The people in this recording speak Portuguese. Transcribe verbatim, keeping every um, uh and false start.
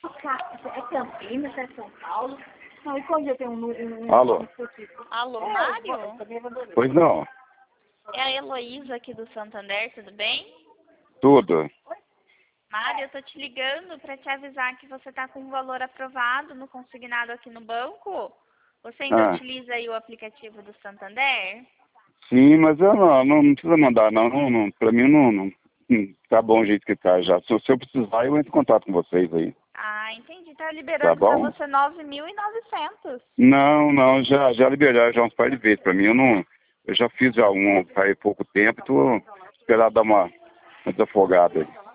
É Campinas, é São Paulo. Não, e quando eu tenho um... um, um Alô? Alô, Mário? Pois não. É a Heloísa aqui do Santander, tudo bem? Tudo. Mário, eu tô te ligando para te avisar que você tá com um valor aprovado no consignado aqui no banco. Você ainda Ah. utiliza aí o aplicativo do Santander? Sim, mas eu não, não, não precisa mandar, não. não, não pra mim não, não, não. Tá bom o jeito que tá já. Se, se eu precisar, eu entro em contato com vocês aí. Ah, entendi. Tá Tá liberando para bom? você nove mil e novecentos. Não, não, já, já liberaram já uns par de vezes pra mim. Eu não. Eu já fiz já um faz pouco tempo, tô esperando dar uma, uma desafogada aí.